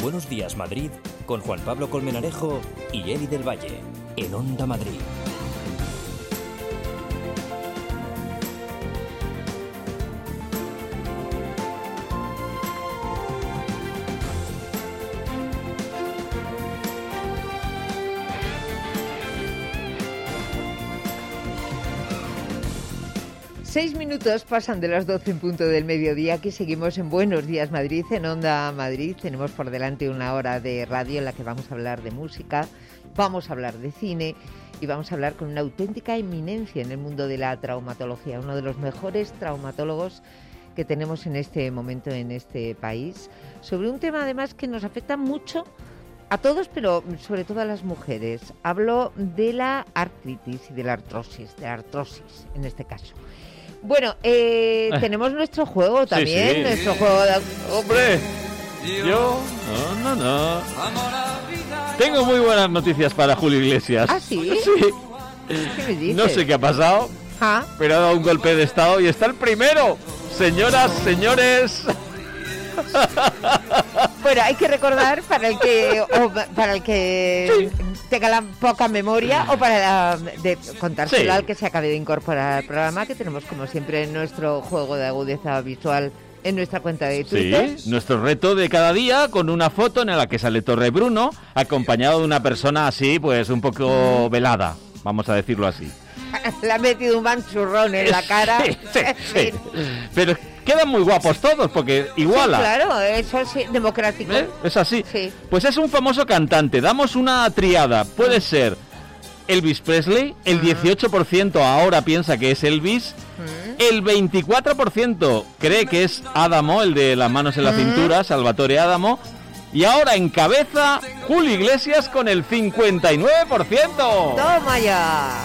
Buenos Días Madrid con Juan Pablo Colmenarejo y Eli del Valle en Onda Madrid. Seis minutos pasan de las 12 en punto del mediodía. Aquí seguimos en Buenos Días Madrid, en Onda Madrid. Tenemos por delante una hora de radio en la que vamos a hablar de música, vamos a hablar de cine y vamos a hablar con una auténtica eminencia en el mundo de la traumatología, uno de los mejores traumatólogos que tenemos en este momento en este país, sobre un tema además que nos afecta mucho a todos, pero sobre todo a las mujeres. Hablo de la artritis y de la artrosis en este caso. Bueno, tenemos nuestro juego también, sí. Nuestro juego de... ¡Hombre! Yo... No. Tengo muy buenas noticias para Julio Iglesias. ¿Ah, sí? Sí. ¿Qué me dices? No sé qué ha pasado, pero ha dado un golpe de estado y está el primero. Señoras, señores... Bueno, hay que recordar para el que tenga la poca memoria o para contárselo al que se acabe de incorporar al programa, que tenemos como siempre nuestro juego de agudeza visual en nuestra cuenta de Twitter. Sí, nuestro reto de cada día con una foto en la que sale Torre Bruno acompañado de una persona así, pues un poco velada, vamos a decirlo así. Le ha metido un manchurrón en la cara. Sí. Pero quedan muy guapos todos, porque iguala. Sí, claro, eso es democrático. Es así. Sí. Pues es un famoso cantante. Damos una triada. Puede ser Elvis Presley. El 18% ahora piensa que es Elvis. El 24% cree que es Adamo, el de las manos en la cintura, Salvatore Adamo. Y ahora encabeza Julio Iglesias con el 59%. ¡Toma ya!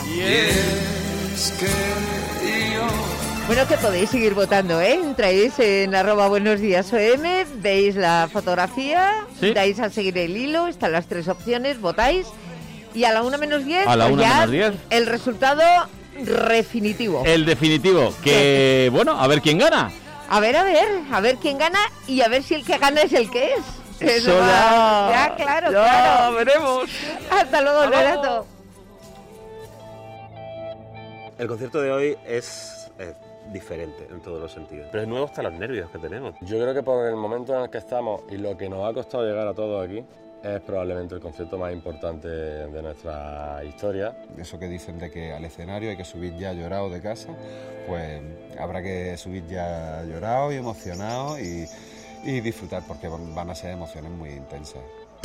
Bueno, que podéis seguir votando, ¿eh? Entráis en @buenosdiasom, veis la fotografía, ¿sí? Dais a seguir el hilo, están las tres opciones, votáis y a la 1:10 a la 1:10 el resultado definitivo. El definitivo, que bueno, a ver quién gana. A ver quién gana y a ver si el que gana es el que es. Eso ya, claro. Veremos. Hasta luego, Renato. El concierto de hoy es diferente en todos los sentidos. Pero es nuevo hasta los nervios que tenemos. Yo creo que por el momento en el que estamos y lo que nos ha costado llegar a todos aquí, es probablemente el concierto más importante de nuestra historia. Eso que dicen de que al escenario hay que subir ya llorado de casa, pues habrá que subir ya llorado y emocionado y disfrutar, porque van a ser emociones muy intensas.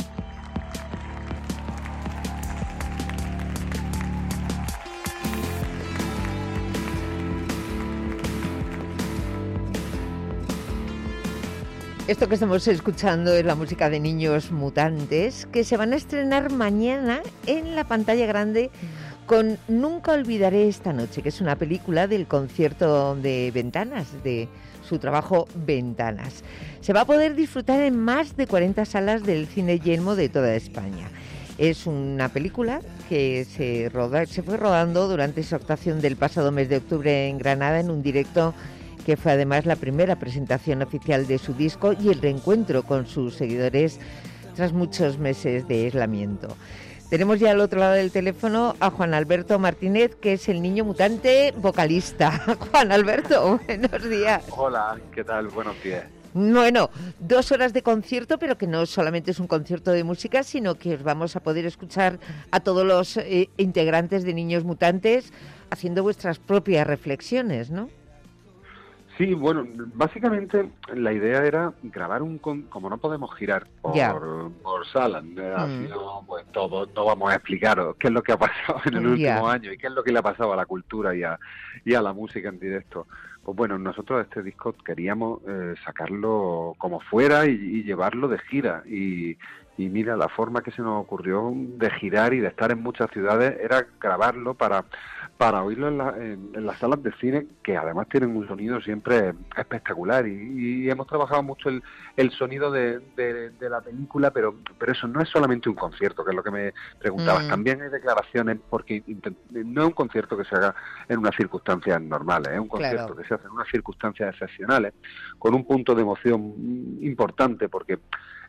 Esto que estamos escuchando es la música de Niños Mutantes, que se van a estrenar mañana en la pantalla grande con Nunca olvidaré esta noche, que es una película del concierto de Ventanas, de su trabajo Ventanas. Se va a poder disfrutar en más de 40 salas del Cine Yelmo de toda España. Es una película que se fue rodando durante su actuación del pasado mes de octubre en Granada, en un directo que fue además la primera presentación oficial de su disco y el reencuentro con sus seguidores tras muchos meses de aislamiento. Tenemos ya al otro lado del teléfono a Juan Alberto Martínez, que es el niño mutante vocalista. Juan Alberto, buenos días. Hola, ¿qué tal? Buenos días. Bueno, 2 horas de concierto, pero que no solamente es un concierto de música, sino que os vamos a poder escuchar a todos los integrantes de Niños Mutantes haciendo vuestras propias reflexiones, ¿no? Sí, bueno, básicamente la idea era grabar como no podemos girar por salas, así no vamos a explicaros qué es lo que ha pasado en el último año y qué es lo que le ha pasado a la cultura y a la música en directo. Pues bueno, nosotros este disco queríamos sacarlo como fuera y llevarlo de gira y mira, la forma que se nos ocurrió de girar y de estar en muchas ciudades era grabarlo para oírlo en las salas de cine, que además tienen un sonido siempre espectacular y hemos trabajado mucho el sonido de la película, pero eso no es solamente un concierto, que es lo que me preguntabas, también hay declaraciones, porque no es un concierto que se haga en unas circunstancias normales, es un concierto que se hace en unas circunstancias excepcionales, con un punto de emoción importante, porque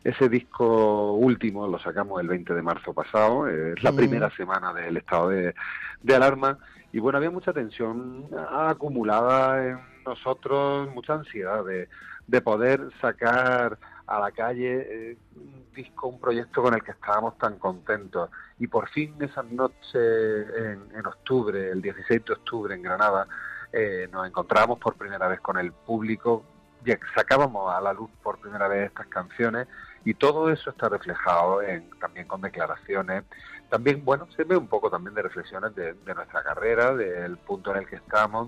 Ese disco último lo sacamos el 20 de marzo pasado, es la primera semana del estado de alarma, y bueno, había mucha tensión acumulada en nosotros, mucha ansiedad de poder sacar a la calle un disco, un proyecto con el que estábamos tan contentos. Y por fin esa noche en octubre, el 16 de octubre en Granada, nos encontrábamos por primera vez con el público, sacábamos a la luz por primera vez estas canciones, y todo eso está reflejado también con declaraciones. También, bueno, se ve un poco también de reflexiones de nuestra carrera, del punto en el que estamos,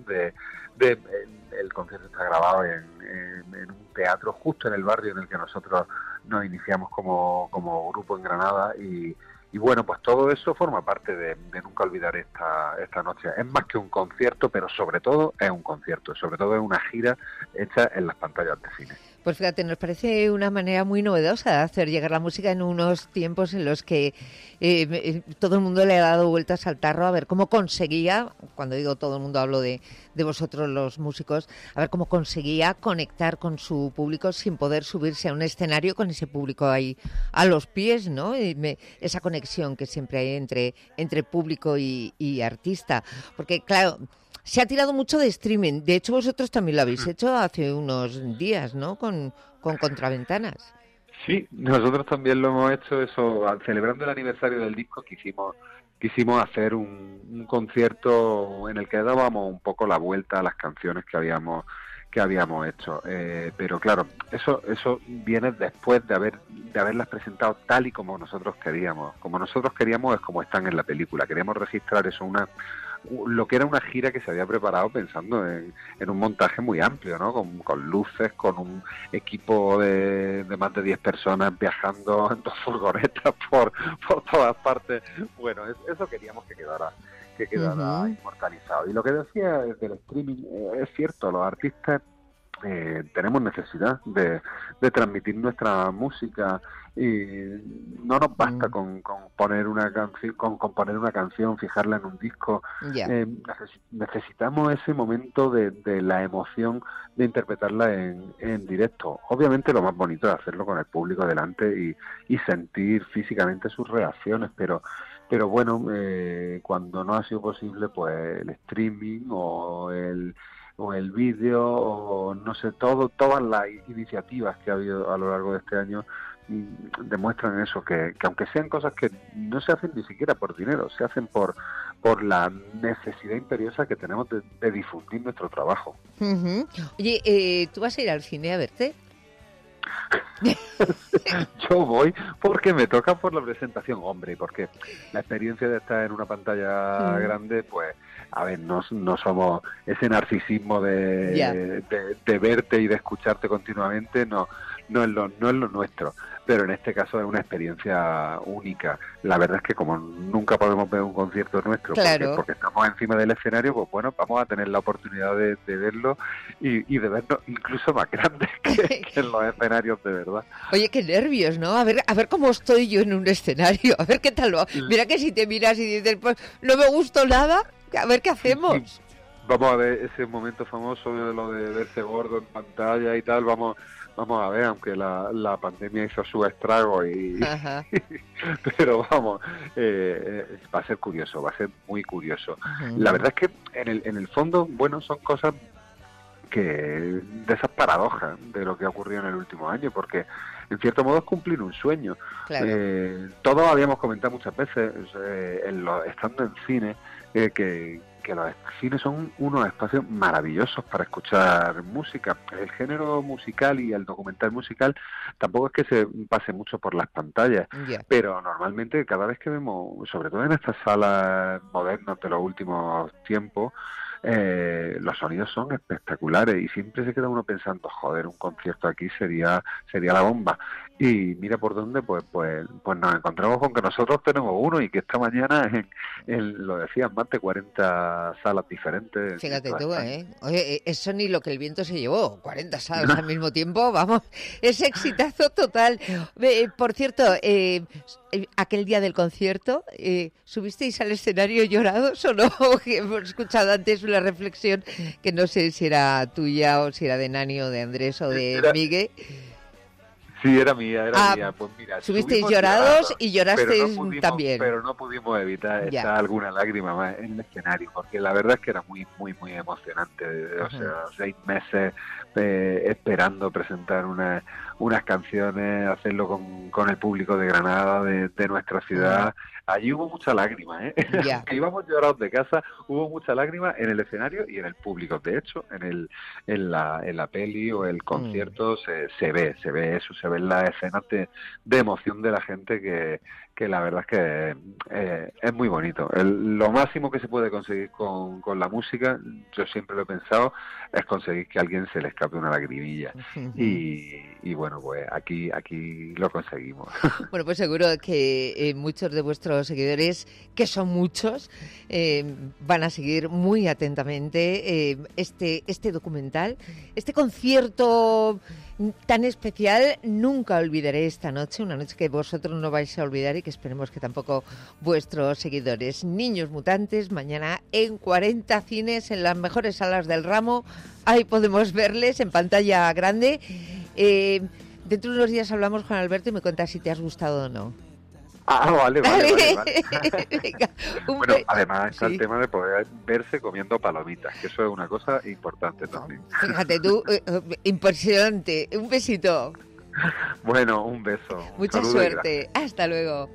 el concierto está grabado en un teatro justo en el barrio en el que nosotros nos iniciamos como grupo en Granada, y bueno, pues todo eso forma parte de nunca olvidar esta noche. Es más que un concierto, pero sobre todo es un concierto, sobre todo es una gira hecha en las pantallas de cine. Pues fíjate, nos parece una manera muy novedosa de hacer llegar la música en unos tiempos en los que todo el mundo le ha dado vueltas al tarro a ver cómo conseguía, cuando digo todo el mundo hablo de vosotros los músicos, a ver cómo conseguía conectar con su público sin poder subirse a un escenario con ese público ahí a los pies, ¿no? Esa conexión que siempre hay entre público y artista. Porque claro, se ha tirado mucho de streaming. De hecho, vosotros también lo habéis hecho hace unos días, ¿no? Con Contraventanas. Sí, nosotros también lo hemos hecho, eso, celebrando el aniversario del disco, quisimos hacer un concierto en el que dábamos un poco la vuelta a las canciones que habíamos hecho. Pero claro, eso viene después de haberlas presentado tal y como nosotros queríamos. Como nosotros queríamos es como están en la película. Queríamos registrar eso, lo que era una gira que se había preparado pensando en un montaje muy amplio, ¿no? Con luces, con un equipo de más de 10 personas viajando en 2 furgonetas por todas partes. Bueno, eso queríamos que quedara inmortalizado. Y lo que decía del streaming es cierto, los artistas tenemos necesidad de transmitir nuestra música, y no nos basta con componer una canción, fijarla en un disco. Necesitamos ese momento de la emoción de interpretarla en directo. Obviamente lo más bonito es hacerlo con el público delante y sentir físicamente sus reacciones, pero bueno, cuando no ha sido posible, pues el streaming o el vídeo, o no sé, todas las iniciativas que ha habido a lo largo de este año demuestran eso, que aunque sean cosas que no se hacen ni siquiera por dinero, se hacen por la necesidad imperiosa que tenemos de difundir nuestro trabajo. Oye, ¿tú vas a ir al cine a verte? Yo voy porque me toca por la presentación, hombre, porque la experiencia de estar en una pantalla grande, pues, a ver, no somos ese narcisismo de verte y de escucharte continuamente, no es lo nuestro, pero en este caso es una experiencia única. La verdad es que como nunca podemos ver un concierto nuestro, claro, porque estamos encima del escenario, pues bueno, vamos a tener la oportunidad de verlo y de verlo incluso más grande que en los escenarios de verdad. Oye, qué nervios, ¿no? A ver cómo estoy yo en un escenario, a ver qué tal va. Mira que si te miras y dices, pues no me gustó nada, a ver qué hacemos. Sí. Vamos a ver ese momento famoso de lo de verse gordo en pantalla y tal, vamos a ver, aunque la pandemia hizo su estrago pero vamos, va a ser curioso, va a ser muy curioso. La verdad es que en el fondo, bueno, son cosas de esas paradojas de lo que ha ocurrido en el último año, porque en cierto modo es cumplir un sueño. Claro. Todos habíamos comentado muchas veces, estando en cine, que los cines son unos espacios maravillosos para escuchar música. El género musical y el documental musical tampoco es que se pase mucho por las pantallas, pero normalmente cada vez que vemos, sobre todo en estas salas modernas de los últimos tiempos, los sonidos son espectaculares y siempre se queda uno pensando, joder, un concierto aquí sería la bomba. Y mira por dónde, pues nos encontramos con que nosotros tenemos uno y que esta mañana lo decían, más de 40 salas diferentes. Fíjate tú, Oye, eso ni lo que el viento se llevó, 40 salas al mismo tiempo, vamos, es exitazo total. Por cierto, aquel día del concierto, ¿subisteis al escenario llorados o no? Hemos escuchado antes una reflexión que no sé si era tuya o si era de Nani o de Andrés o de Miguel. Sí, era mía. Pues mira, subisteis llorados y llorasteis también. Pero no pudimos evitar echar alguna lágrima más en el escenario, porque la verdad es que era muy, muy, muy emocionante. O sea, 6 meses esperando presentar unas canciones, hacerlo con el público de Granada, de nuestra ciudad. Allí hubo mucha lágrima, Aunque íbamos llorados de casa, hubo mucha lágrima en el escenario y en el público. De hecho, en la peli o el concierto se ve eso, se ven las escenas de emoción de la gente que la verdad es que es muy bonito. Lo máximo que se puede conseguir con la música, yo siempre lo he pensado, es conseguir que a alguien se le escape una lagrimilla. Y bueno, pues aquí lo conseguimos. Bueno, pues seguro que muchos de vuestros seguidores, que son muchos, van a seguir muy atentamente este documental, este concierto tan especial. Nunca olvidaré esta noche, una noche que vosotros no vais a olvidar y que esperemos que tampoco vuestros seguidores. Niños Mutantes, mañana en 40 cines, en las mejores salas del ramo. Ahí podemos verles en pantalla grande. Dentro de unos días hablamos con Alberto y me cuentas si te has gustado o no. Vale. Venga, bueno, además está el tema de poder verse comiendo palomitas, que eso es una cosa importante también. Fíjate tú, impresionante. Un besito. Bueno, un beso. Mucha suerte. Hasta luego.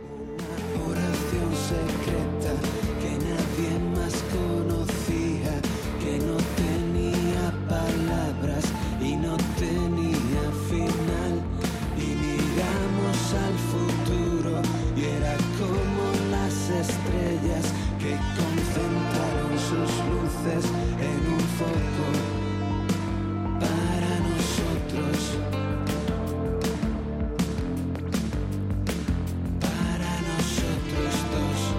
Estrellas que concentraron sus luces en un foco para nosotros, dos.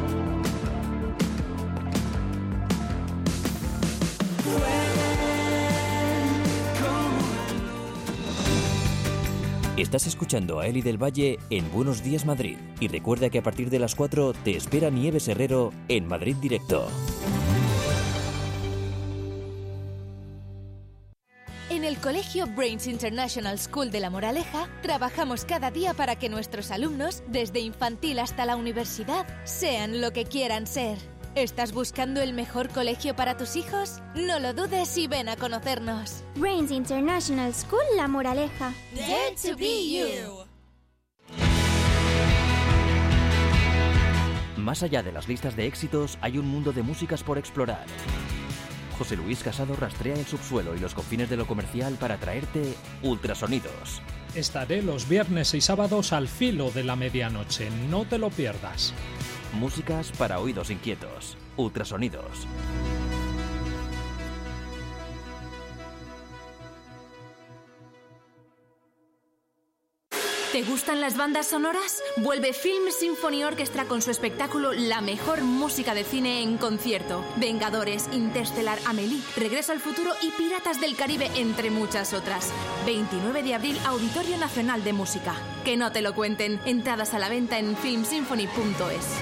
Estás escuchando a Eli del Valle en Buenos Días Madrid. Y recuerda que a partir de las 4 te espera Nieves Herrero en Madrid Directo. En el Colegio Brains International School de La Moraleja trabajamos cada día para que nuestros alumnos, desde infantil hasta la universidad, sean lo que quieran ser. ¿Estás buscando el mejor colegio para tus hijos? No lo dudes y ven a conocernos. Brains International School La Moraleja. Dare to be you. Más allá de las listas de éxitos, hay un mundo de músicas por explorar. José Luis Casado rastrea el subsuelo y los confines de lo comercial para traerte Ultrasonidos. Estaré los viernes y sábados al filo de la medianoche. No te lo pierdas. Músicas para oídos inquietos. Ultrasonidos. ¿Te gustan las bandas sonoras? Vuelve Film Symphony Orchestra con su espectáculo La mejor música de cine en concierto. Vengadores, Interstellar, Amélie, Regreso al futuro y Piratas del Caribe, entre muchas otras. 29 de abril, Auditorio Nacional de Música. Que no te lo cuenten. Entradas a la venta en filmsymphony.es.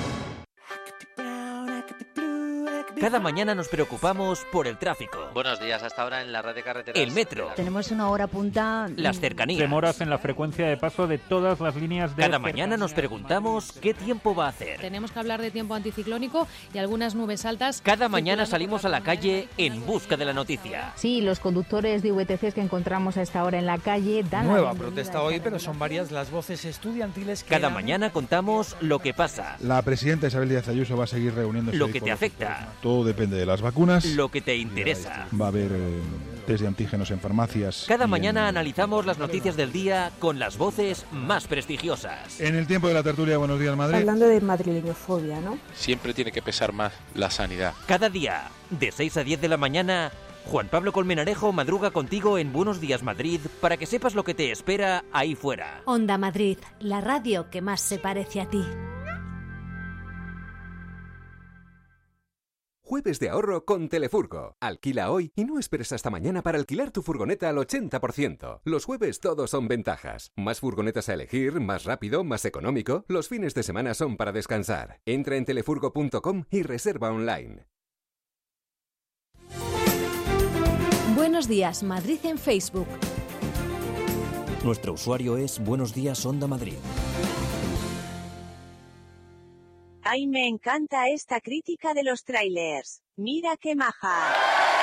Cada mañana nos preocupamos por el tráfico. Buenos días, hasta ahora en la red de carreteras. El metro. Tenemos una hora punta. Las cercanías. Demoras en la frecuencia de paso de todas las líneas de... Cada mañana nos preguntamos qué tiempo va a hacer. Tenemos que hablar de tiempo anticiclónico y algunas nubes altas. Cada mañana salimos a la calle en busca de la noticia. Sí, los conductores de VTCs que encontramos a esta hora en la calle dan... Nueva protesta hoy, pero son varias las voces estudiantiles que... Cada mañana contamos lo que pasa. La presidenta Isabel Díaz Ayuso va a seguir reuniéndose... Lo que te afecta. Todo depende de las vacunas. Lo que te interesa. Va a haber test de antígenos en farmacias. Cada mañana analizamos las noticias del día con las voces más prestigiosas. En el tiempo de la tertulia Buenos Días Madrid. Hablando de madrileñofobia, ¿no? Siempre tiene que pesar más la sanidad. Cada día, de 6 a 10 de la mañana, Juan Pablo Colmenarejo madruga contigo en Buenos Días Madrid para que sepas lo que te espera ahí fuera. Onda Madrid, la radio que más se parece a ti. Jueves de ahorro con Telefurgo. Alquila hoy y no esperes hasta mañana para alquilar tu furgoneta al 80%. Los jueves todos son ventajas. Más furgonetas a elegir, más rápido, más económico. Los fines de semana son para descansar. Entra en telefurgo.com y reserva online. Buenos días, Madrid en Facebook. Nuestro usuario es Buenos Días Onda Madrid. Ay, me encanta esta crítica de los trailers. Mira qué maja.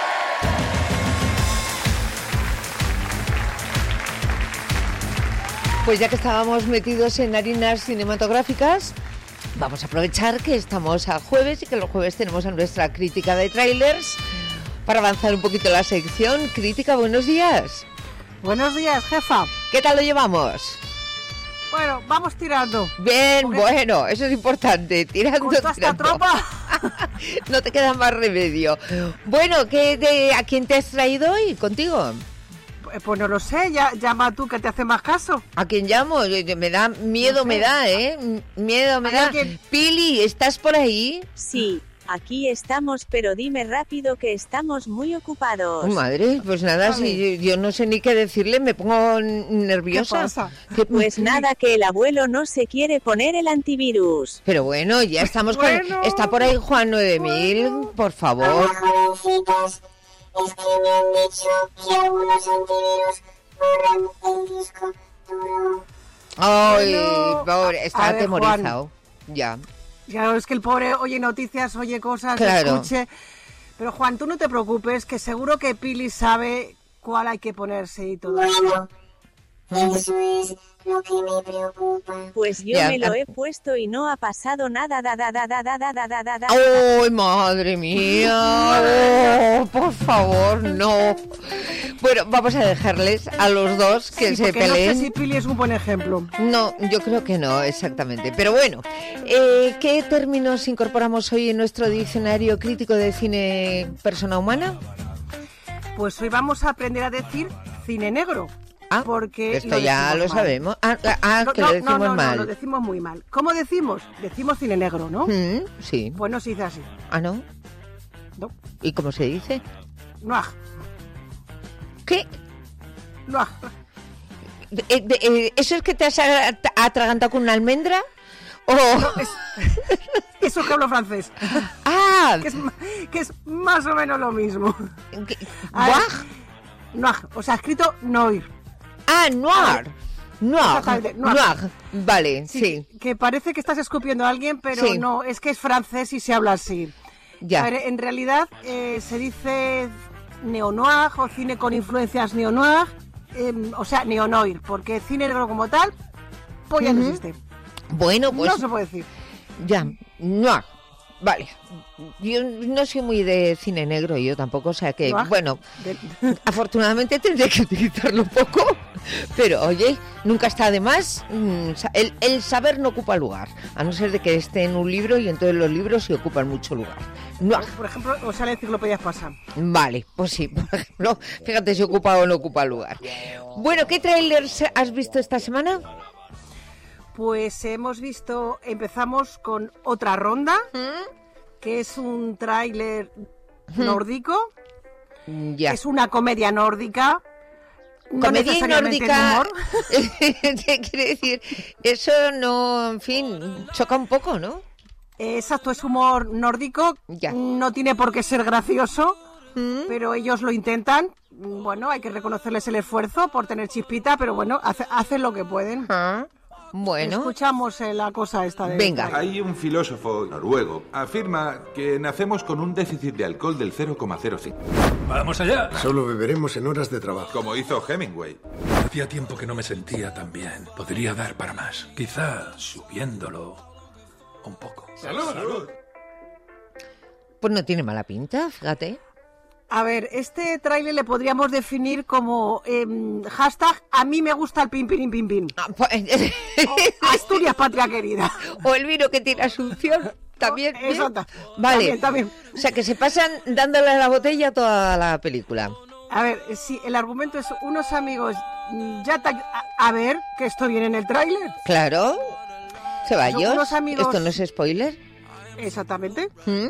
Pues ya que estábamos metidos en harinas cinematográficas, vamos a aprovechar que estamos a jueves y que los jueves tenemos a nuestra crítica de trailers para avanzar un poquito la sección. Crítica, buenos días. Buenos días, jefa. ¿Qué tal lo llevamos? Bueno, vamos tirando. Bien, bueno, eso es importante. Tirando, con toda esta tropa. No te queda más remedio. Bueno, ¿a quién te has traído hoy contigo? Pues no lo sé, llama tú que te hace más caso. ¿A quién llamo? Me da miedo, no sé. Me da, ¿eh? Miedo me da. Pili, ¿estás por ahí? Sí. Aquí estamos, pero dime rápido que estamos muy ocupados. Madre, pues nada, si yo no sé ni qué decirle, me pongo nerviosa. ¿Qué pasa? Pues nada, que el abuelo no se quiere poner el antivirus. Pero bueno, ya estamos con... Está por ahí Juan 9000, por favor. Hola, jovencitos. Es que me han dicho que algunos antivirus borran el disco duro. Ay, pobre, está atemorizado. Juan. Ya. Ya es que el pobre oye noticias, oye cosas, claro. Escuche. Pero Juan, tú no te preocupes, que seguro que Pili sabe cuál hay que ponerse y todo. Bueno, eso es lo que me preocupa. Pues yo me lo he puesto y no ha pasado nada. ¡Ay, madre mía! Oh, por favor, no. Bueno, vamos a dejarles a los dos que se peleen. No sé si Pili es un buen ejemplo. No, yo creo que no, exactamente. Pero bueno, ¿qué términos incorporamos hoy en nuestro diccionario crítico de cine persona humana? Pues hoy vamos a aprender a decir cine negro. Porque esto ya lo sabemos. Que lo decimos mal. No, lo decimos muy mal. ¿Cómo decimos? Decimos cine negro, ¿no? Sí. Pues no se dice así. ¿Ah, no? No. ¿Y cómo se dice? Noir. ¿Qué? Noir. ¿Eso es que te has atragantado con una almendra? ¿O...? No, eso que hablo francés. Que es más o menos lo mismo. Noir. O sea, escrito noir. Noir. Noir. Vale, sí. Que parece que estás escupiendo a alguien, pero sí. No, es que es francés y se habla así. Ya. A ver, en realidad se dice neo-noir o cine con influencias neo-noir, o sea, neo-noir, porque cine negro como tal, pues ya no existe. Bueno, pues... No se puede decir. Ya, noir. Vale, yo no soy muy de cine negro, yo tampoco, o sea que, bueno, afortunadamente tendré que utilizarlo poco, pero oye, nunca está de más, el saber no ocupa lugar, a no ser de que esté en un libro y entonces los libros sí ocupan mucho lugar. Por ejemplo, o sea, la enciclopedia pasa. Vale, pues sí, por ejemplo, fíjate si ocupa o no ocupa lugar. Bueno, ¿qué trailers has visto esta semana? Pues empezamos con otra ronda, que es un tráiler nórdico, ya. Es una comedia nórdica, comedia no nórdica, quiere decir, eso no, en fin, choca un poco, ¿no? Exacto, es humor nórdico, ya. No tiene por qué ser gracioso, pero ellos lo intentan. Bueno, hay que reconocerles el esfuerzo por tener chispita, pero bueno, hacen lo que pueden. Bueno. Escuchamos la cosa esta de... Venga. Hay un filósofo noruego. Afirma que nacemos con un déficit de alcohol del 0,05. ¡Vamos allá! Solo beberemos en horas de trabajo. Como hizo Hemingway. Hacía tiempo que no me sentía tan bien. Podría dar para más. Quizá subiéndolo un poco. ¡Salud! Pues no tiene mala pinta, fíjate. A ver, este tráiler le podríamos definir como hashtag a mí me gusta el pin pin pin pin. Asturias, patria querida. O el vino que tiene asunción. También. Exacto. Vale. También. O sea, que se pasan dándole a la botella toda la película. A ver, sí, el argumento es unos amigos a ver, que esto viene en el tráiler. Claro. Ceballos. Unos amigos... ¿Esto no es spoiler? Exactamente.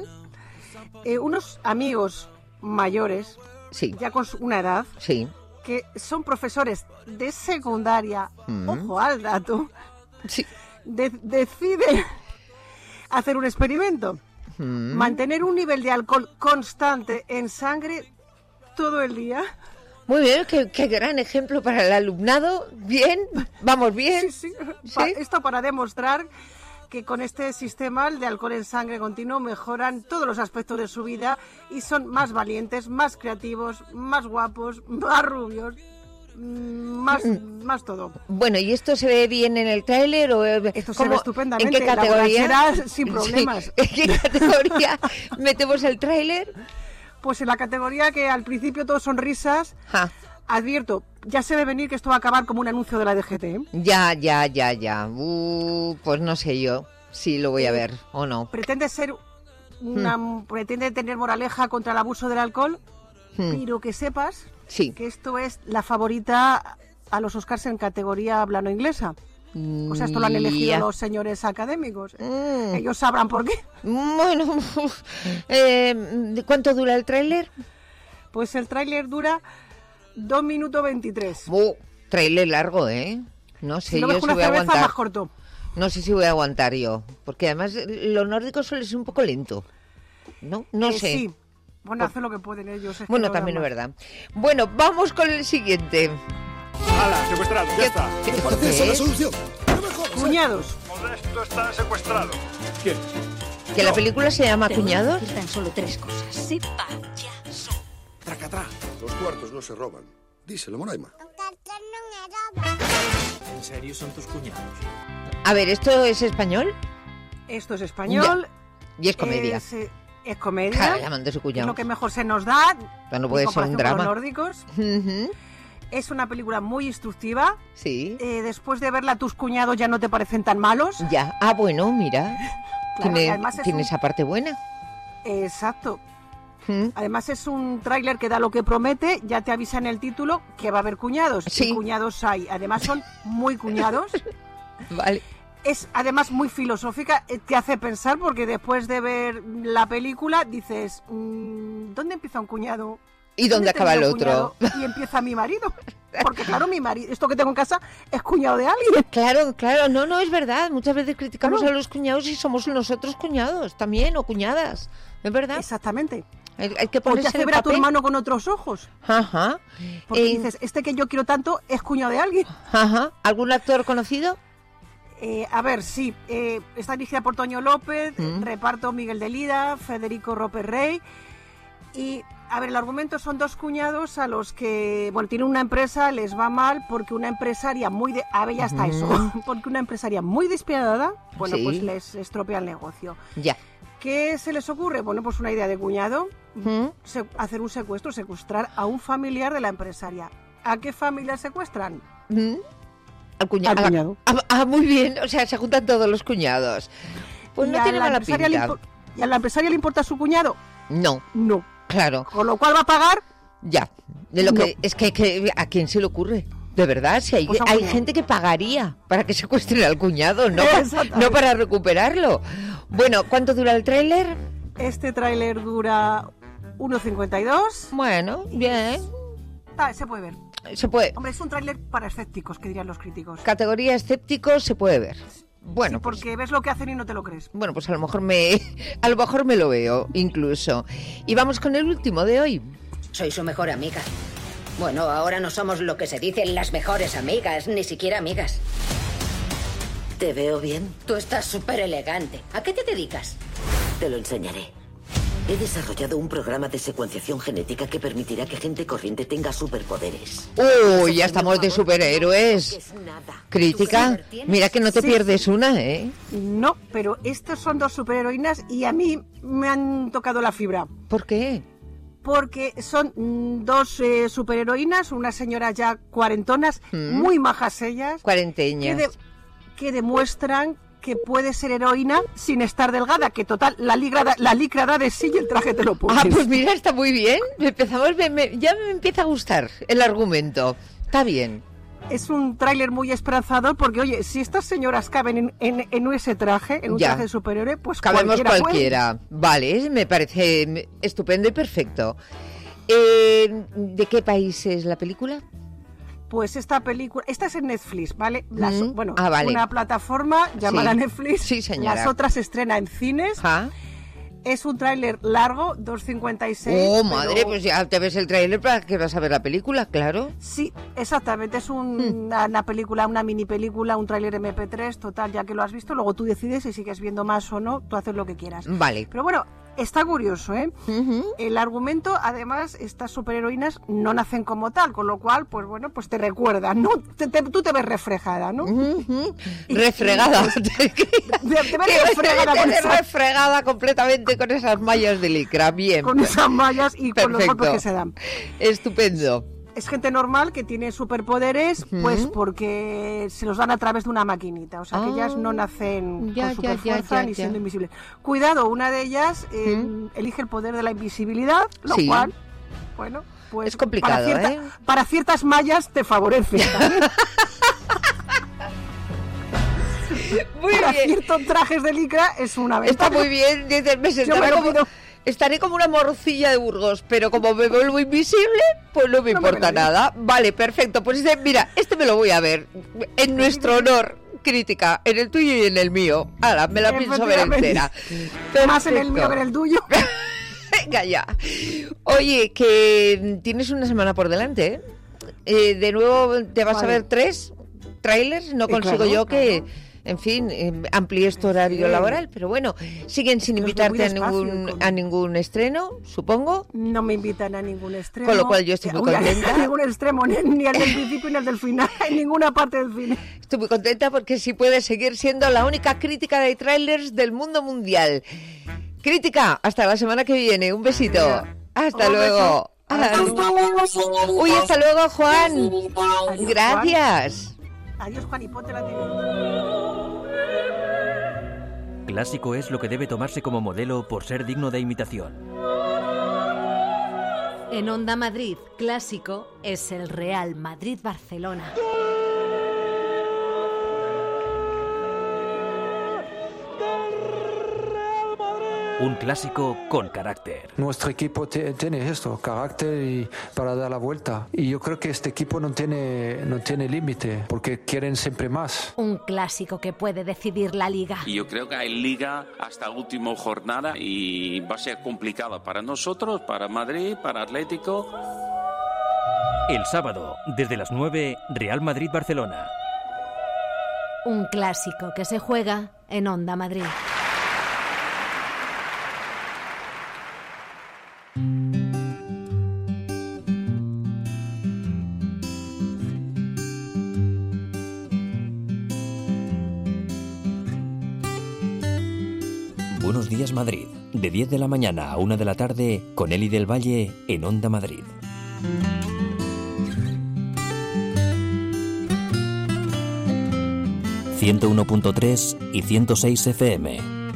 Unos amigos mayores, sí. Ya con una edad, sí. Que son profesores de secundaria, ojo al dato, sí. Deciden hacer un experimento, mantener un nivel de alcohol constante en sangre todo el día. Muy bien, qué gran ejemplo para el alumnado. Bien, vamos bien. Sí. Esto para demostrar que con este sistema de alcohol en sangre continuo mejoran todos los aspectos de su vida y son más valientes, más creativos, más guapos, más rubios, más todo. Bueno, ¿y esto se ve bien en el tráiler o esto se ve estupendamente? ¿En qué categoría? Sin problemas. Sí. ¿En qué categoría metemos el tráiler? Pues en la categoría que al principio todos son risas. Advierto, ya se ve venir que esto va a acabar como un anuncio de la DGT, ¿eh? Ya. Pues no sé yo si lo voy a ver o no. Pretende tener moraleja contra el abuso del alcohol, pero que sepas que esto es la favorita a los Oscars en categoría hablano-inglesa. O sea, esto lo han elegido los señores académicos. Ellos sabrán por qué. Bueno, ¿cuánto dura el tráiler? Pues el tráiler dura 2 minutos 23. Tráiler largo, ¿eh? No sé si yo si voy a aguantar. Más corto. No sé si voy a aguantar yo, porque además lo nórdico suele ser un poco lento. No sé. Sí. Bueno, hacen lo que pueden ellos. Bueno, también es verdad. Bueno, vamos con el siguiente. ¡Hala, secuestrado! ¡Ya está! ¿Qué parece esa la solución? Cuñados. Modesto está secuestrado. ¿Quién? ¿Que la película se llama Cuñados? Tan solo 3 cosas. Sí, payaso. Tracatrá. Los cuartos no se roban. Díselo, Moraima. ¿En serio son tus cuñados? A ver, ¿esto es español? Esto es español. Y es comedia. Es comedia. Claro, llaman de su cuñado. Es lo que mejor se nos da. Pero no puede ser un drama. Con los nórdicos. Es una película muy instructiva. Sí. Después de verla, tus cuñados ya no te parecen tan malos. Ya. Bueno, mira. Claro, tiene esa parte buena. Exacto. Además es un tráiler que da lo que promete. Ya te avisa en el título que va a haber cuñados. Sí. Y cuñados hay. Además son muy cuñados. Vale. Es además muy filosófica, te hace pensar porque después de ver la película dices, ¿dónde empieza un cuñado? ¿Y dónde acaba el otro? Y empieza mi marido. Porque claro, mi marido, esto que tengo en casa es cuñado de alguien. Claro, no, es verdad. Muchas veces criticamos a los cuñados y somos nosotros cuñados también, o cuñadas. ¿Es verdad? Exactamente. Hay que ponerse o te hace ver a tu hermano con otros ojos. Ajá. Porque dices, este que yo quiero tanto es cuñado de alguien. Ajá. ¿Algún actor conocido? A ver, sí. Está dirigida por Toño López, reparto Miguel de Lida, Federico Roper Rey. Y, a ver, el argumento son 2 cuñados a los que, bueno, tienen una empresa, les va mal porque una empresaria muy... A ver, ya está eso. Porque una empresaria muy despiadada, bueno, pues les estropea el negocio. Ya. ¿Qué se les ocurre? Bueno, pues una idea de cuñado, hacer un secuestro, secuestrar a un familiar de la empresaria. ¿A qué familia secuestran? Al cuñado. Muy bien, o sea, se juntan todos los cuñados. Pues no tiene mala pinta. ¿Y a la empresaria le importa su cuñado? No. Claro. Con lo cual va a pagar. Ya. Es que ¿a quién se le ocurre? De verdad, si hay gente que pagaría para que secuestren al cuñado, no para recuperarlo. Bueno, ¿cuánto dura el tráiler? Este tráiler dura 1:52. Bueno, bien. Se puede ver. Se puede. Hombre, es un tráiler para escépticos, que dirían los críticos. Categoría escépticos se puede ver. Bueno, sí, porque ves lo que hacen y no te lo crees. Bueno, pues a lo mejor me lo veo incluso. Y vamos con el último de hoy. Soy su mejor amiga. Bueno, ahora no somos lo que se dicen las mejores amigas, ni siquiera amigas. ¿Te veo bien? Tú estás súper elegante. ¿A qué te dedicas? Te lo enseñaré. He desarrollado un programa de secuenciación genética que permitirá que gente corriente tenga superpoderes. ¡Uy, ya estamos de superhéroes! Crítica, mira que no te pierdes una, ¿eh? No, pero estas son 2 superheroínas y a mí me han tocado la fibra. ¿Por qué? Porque son 2 superheroínas, unas señoras ya cuarentonas, muy majas ellas. Cuarenteñas. Que demuestran que puede ser heroína sin estar delgada, que total, la licra da de sí y el traje te lo pones. Pues mira, está muy bien. Ya me empieza a gustar el argumento. Está bien. Es un tráiler muy esperanzador porque, oye, si estas señoras caben en ese traje, en un traje de superhéroe, pues cabemos cualquiera. Vale, me parece estupendo y perfecto. ¿De qué país es la película? Pues esta es en Netflix, ¿vale? Vale. Una plataforma llamada Netflix. Sí, señora. Las otras se estrena en cines. Es un tráiler largo, 2:56. Oh, madre, pues ya te ves el tráiler para que vas a ver la película, claro. Sí, exactamente, es una película, una mini película, un tráiler MP3, total, ya que lo has visto, luego tú decides si sigues viendo más o no, tú haces lo que quieras. Vale. Pero bueno, está curioso, ¿eh? El argumento, además, estas superheroínas no nacen como tal, con lo cual, pues bueno, pues te recuerdan, ¿no? Tú te ves reflejada, ¿no? Refregada. Te ves refregada completamente con esas mallas de licra, bien. Con esas mallas y con los golpes que se dan. Estupendo. Es gente normal que tiene superpoderes, pues porque se los dan a través de una maquinita. O sea, que ellas no nacen con superfuerza ni siendo invisibles. Cuidado, una de ellas elige el poder de la invisibilidad, lo cual, bueno, pues es complicado, para ciertas mallas te favorece. Muy para bien. ciertos trajes de licra es una ventaja. Está muy bien, 10 meses. Estaré como una morcilla de Burgos, pero como me vuelvo invisible, pues no me importa nada. Vale, perfecto. Pues mira, me lo voy a ver en nuestro honor. Crítica, en el tuyo y en el mío. Ahora, me la pienso ver entera. Más en el mío que en el tuyo. Venga ya. Oye, que tienes una semana por delante, ¿eh? De nuevo te vas a ver 3 trailers. No consigo yo que... En fin, amplíes tu horario laboral, pero bueno, siguen sin invitarte a ningún estreno, supongo. No me invitan a ningún estreno. Con lo cual yo estoy muy contenta. A ningún extremo, ni al del principio ni al del final, en ninguna parte del cine. Estoy muy contenta porque sí puedes seguir siendo la única crítica de trailers del mundo mundial. Crítica, hasta la semana que viene. Un besito. Hasta luego. Hasta luego, señorita. Uy, hasta luego, Juan. Adiós, gracias. Juan. Adiós, Juan, y ponte la TV. Clásico es lo que debe tomarse como modelo por ser digno de imitación. En Onda Madrid, Clásico es el Real Madrid-Barcelona. Un clásico con carácter. Nuestro equipo tiene esto, carácter y para dar la vuelta. Y yo creo que este equipo no tiene límite, porque quieren siempre más. Un clásico que puede decidir la Liga. Y yo creo que hay Liga hasta la última jornada y va a ser complicada para nosotros, para Madrid, para Atlético. El sábado, desde las 9, Real Madrid-Barcelona. Un clásico que se juega en Onda Madrid. Buenos días Madrid, de 10 de la mañana a 1 de la tarde, con Eli del Valle en Onda Madrid. ...101.3 y 106 FM.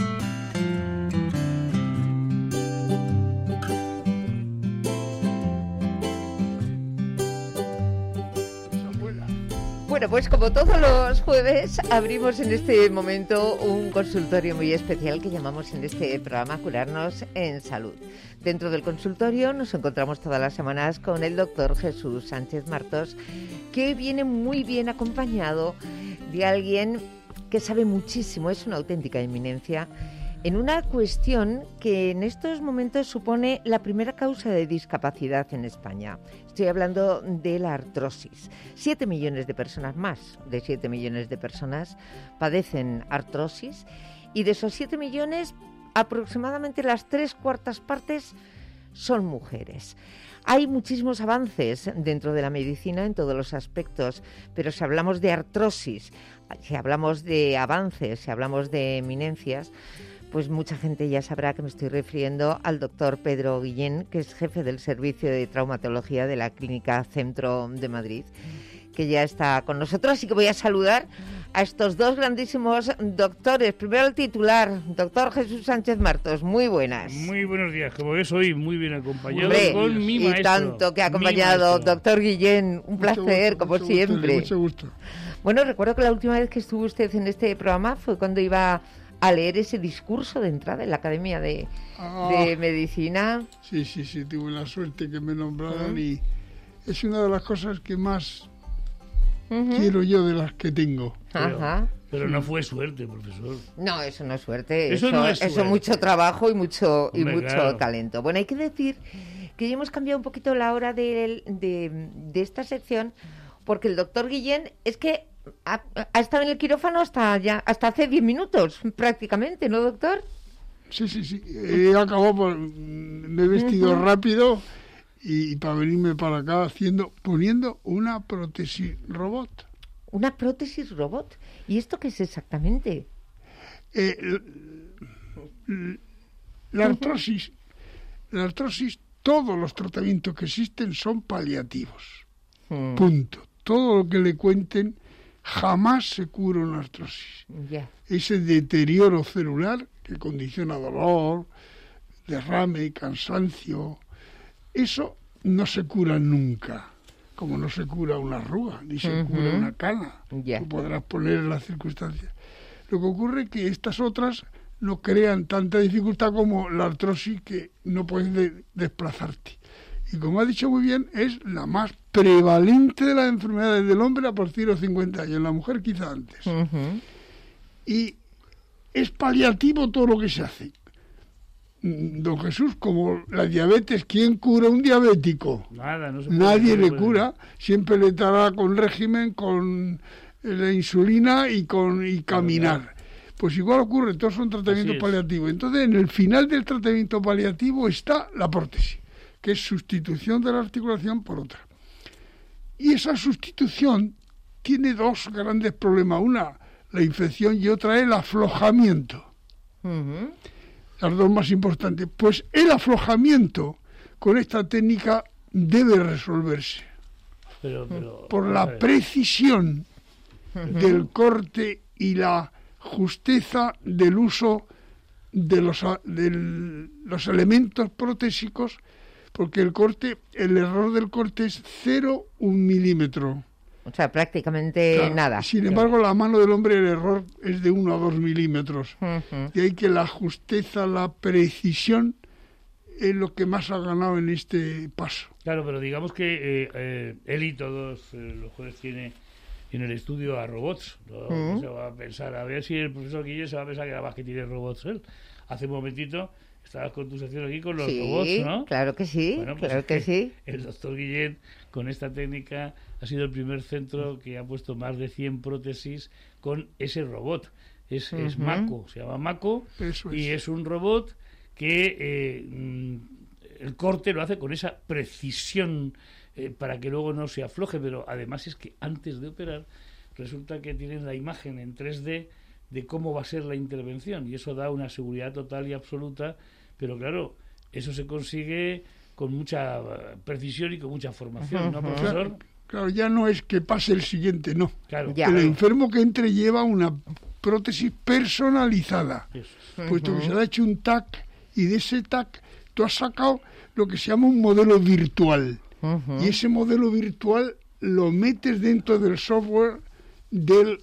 Bueno, pues como todos los jueves, abrimos en este momento un consultorio muy especial que llamamos en este programa Curarnos en Salud. Dentro del consultorio nos encontramos todas las semanas con el doctor Jesús Sánchez Martos, que viene muy bien acompañado de alguien que sabe muchísimo, es una auténtica eminencia, en una cuestión que en estos momentos supone la primera causa de discapacidad en España. Estoy hablando de la artrosis. 7 millones de personas, más de 7 millones de personas padecen artrosis, y de esos 7 millones, aproximadamente las 3/4 partes son mujeres. Hay muchísimos avances dentro de la medicina en todos los aspectos, pero si hablamos de artrosis, si hablamos de avances, si hablamos de eminencias, pues mucha gente ya sabrá que me estoy refiriendo al doctor Pedro Guillén, que es jefe del Servicio de Traumatología de la Clínica Centro de Madrid, que ya está con nosotros. Así que voy a saludar a estos dos grandísimos doctores. Primero el titular, doctor Jesús Sánchez Martos. Muy buenas. Muy buenos días. Como ves, hoy muy bien acompañado. Hombre, con mi maestro. Y tanto que ha acompañado, doctor Guillén. Un placer, como siempre. Mucho gusto. Bueno, recuerdo que la última vez que estuvo usted en este programa fue cuando iba a leer ese discurso de entrada en la Academia de Medicina. Sí, tuve la suerte que me nombraron y es una de las cosas que más quiero yo de las que tengo. Pero no fue suerte, profesor. No, eso no es suerte. Eso no es suerte. Eso mucho trabajo y mucho Claro. talento. Bueno, hay que decir que ya hemos cambiado un poquito la hora de esta sección, porque el doctor Guillén es que ha estado en el quirófano hasta hace 10 minutos, prácticamente, ¿no, doctor? Sí. He acabado, me he vestido rápido y para venirme para acá poniendo una prótesis robot. ¿Una prótesis robot? ¿Y esto qué es exactamente? La artrosis, todos los tratamientos que existen son paliativos. Punto. Todo lo que le cuenten jamás se cura una artrosis. Ese deterioro celular que condiciona dolor, derrame, cansancio, eso no se cura nunca. Como no se cura una arruga, ni se cura una cana. Tú podrás poner en las circunstancias. Lo que ocurre es que estas otras no crean tanta dificultad como la artrosis, que no puedes desplazarte. Y como ha dicho muy bien, es la más prevalente de las enfermedades del hombre a partir de los 50 años, en la mujer quizá antes. Y es paliativo todo lo que se hace. Don Jesús, como la diabetes, ¿quién cura a un diabético? Nada, no se puede. Nadie le cura, siempre le dará con régimen, con la insulina y caminar. Pues igual ocurre, todos son tratamientos paliativos. Entonces, en el final del tratamiento paliativo está la prótesis, que es sustitución de la articulación por otra. Y esa sustitución tiene dos grandes problemas. Una, la infección, y otra, el aflojamiento. Las dos más importantes. Pues el aflojamiento con esta técnica debe resolverse por la precisión del corte y la justeza del uso de los elementos protésicos, porque el error del corte es 0,1 milímetro. O sea, prácticamente nada. Sin embargo, la mano del hombre, el error es de 1 a 2 milímetros. De ahí que la justeza, la precisión es lo que más ha ganado en este paso. Claro, pero digamos que él y todos los jueces tiene en el estudio a robots. ¿No? Se va a pensar, a ver si el profesor Guillén se va a pensar que nada más que tiene robots él. Hace un momentito estabas con tu sección aquí con los robots, ¿no? Claro que sí, bueno, pues claro que sí. El doctor Guillén, con esta técnica, ha sido el primer centro que ha puesto más de 100 prótesis con ese robot. Es Mako, se llama Mako, y es un robot que el corte lo hace con esa precisión para que luego no se afloje, pero además es que antes de operar resulta que tienen la imagen en 3D de cómo va a ser la intervención, y eso da una seguridad total y absoluta, pero claro, eso se consigue con mucha precisión y con mucha formación, ¿no, profesor? Claro, ya no es que pase el siguiente, no. Claro, el enfermo que entre lleva una prótesis personalizada, puesto que se le ha hecho un TAC, y de ese TAC tú has sacado lo que se llama un modelo virtual, y ese modelo virtual lo metes dentro del software del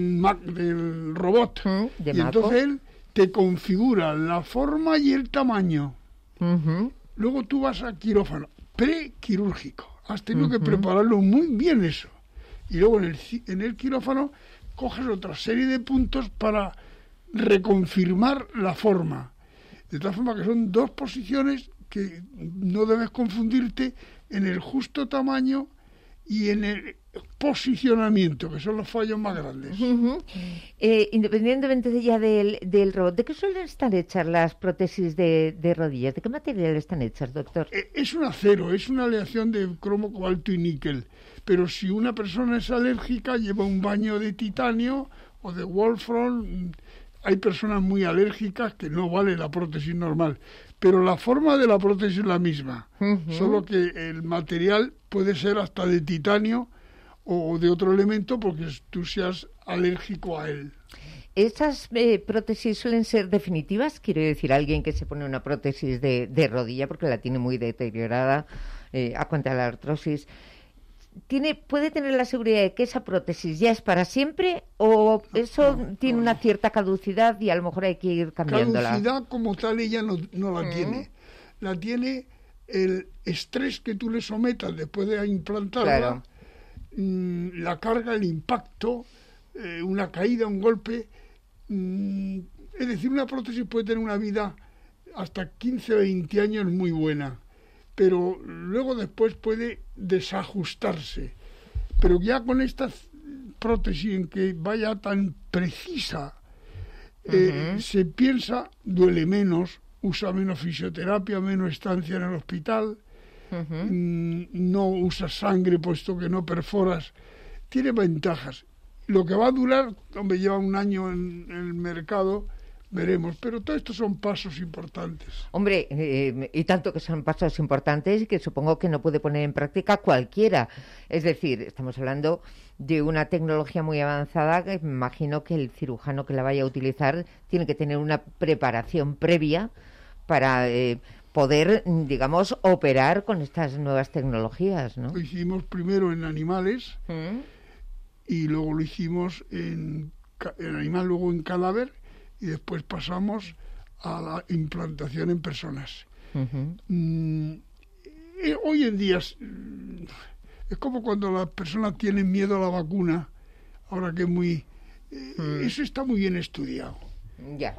robot, y entonces él te configura la forma y el tamaño. Luego tú vas a quirófano prequirúrgico, has tenido que prepararlo muy bien eso, y luego en el quirófano coges otra serie de puntos para reconfirmar la forma, de tal forma que son dos posiciones que no debes confundirte en el justo tamaño y en el posicionamiento, que son los fallos más grandes. Independientemente ya del robot, ¿de qué suelen estar hechas las prótesis de rodillas? ¿De qué material están hechas, doctor? Es un acero, es una aleación de cromo, cobalto y níquel, pero si una persona es alérgica, lleva un baño de titanio o de wolfram. Hay personas muy alérgicas que no vale la prótesis normal, pero la forma de la prótesis es la misma, solo que el material puede ser hasta de titanio o de otro elemento porque tú seas alérgico a él. ¿Esas prótesis suelen ser definitivas? Quiero decir, alguien que se pone una prótesis de rodilla porque la tiene muy deteriorada a cuenta de la artrosis, ¿puede tener la seguridad de que esa prótesis ya es para siempre o eso tiene una cierta caducidad y a lo mejor hay que ir cambiándola? Caducidad como tal ella no la tiene. La tiene el estrés que tú le sometas después de implantarla. la carga, el impacto, una caída, un golpe. Es decir, una prótesis puede tener una vida hasta 15 o 20 años muy buena, pero luego después puede desajustarse. Pero ya con esta prótesis en que vaya tan precisa, se piensa, duele menos, usa menos fisioterapia, menos estancia en el hospital, no usas sangre puesto que no perforas, tiene ventajas. Lo que va a durar, hombre, lleva un año en el mercado, veremos, pero todo esto son pasos importantes. Hombre, y tanto que son pasos importantes y que supongo que no puede poner en práctica cualquiera. Es decir, estamos hablando de una tecnología muy avanzada que me imagino que el cirujano que la vaya a utilizar tiene que tener una preparación previa para poder, digamos, operar con estas nuevas tecnologías, ¿no? Lo hicimos primero en animales y luego lo hicimos en animal, luego en cadáver, y después pasamos a la implantación en personas. Hoy en día es como cuando las personas tienen miedo a la vacuna, ahora que es muy... Eso está muy bien estudiado. Ya.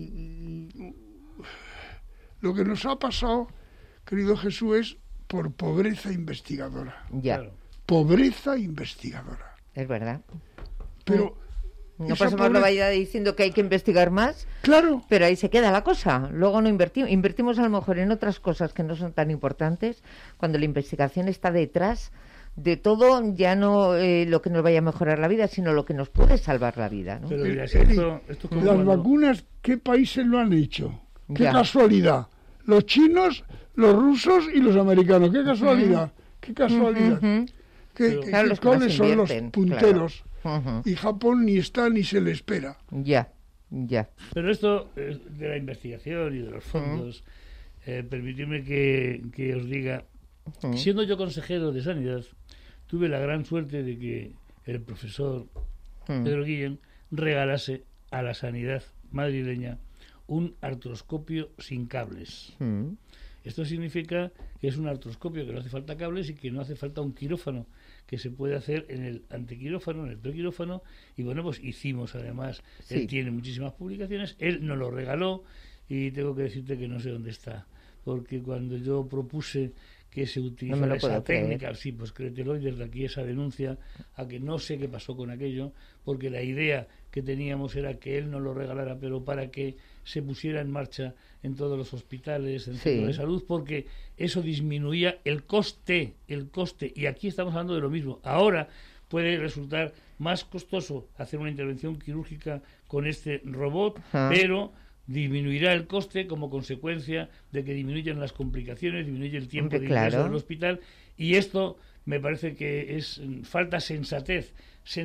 Lo que nos ha pasado, querido Jesús, es por pobreza investigadora. Ya. Claro. Pobreza investigadora. Es verdad. Pero... No pasamos la vida diciendo que hay que investigar más, claro, pero ahí se queda la cosa. Luego no invertimos a lo mejor en otras cosas que no son tan importantes, cuando la investigación está detrás de todo, ya no lo que nos vaya a mejorar la vida, sino lo que nos puede salvar la vida, ¿no? Pero mira, las vacunas, ¿qué países lo han hecho? ¡Qué casualidad! Los chinos, los rusos y los americanos. ¡Qué casualidad! ¡Qué casualidad! ¿Cuáles son los punteros? Claro. Y Japón ni está ni se le espera. Ya. Pero esto de la investigación y de los fondos, permitidme que os diga, siendo yo consejero de Sanidad, tuve la gran suerte de que el profesor Pedro Guillén regalase a la sanidad madrileña un artroscopio sin cables. Esto significa que es un artroscopio que no hace falta cables y que no hace falta un quirófano, que se puede hacer en el antequirófano, en el prequirófano, y bueno, pues hicimos además, él tiene muchísimas publicaciones, él nos lo regaló, y tengo que decirte que no sé dónde está, porque cuando yo propuse que se utilizara esa técnica, sí, pues créetelo, y desde aquí esa denuncia a que no sé qué pasó con aquello, porque la idea que teníamos era que él nos lo regalara, pero para que se pusiera en marcha en todos los hospitales, en centros de salud, porque eso disminuía el coste, y aquí estamos hablando de lo mismo. Ahora puede resultar más costoso hacer una intervención quirúrgica con este robot, pero disminuirá el coste como consecuencia de que disminuyan las complicaciones, disminuye el tiempo de ingreso del hospital, y esto me parece que falta sensatez,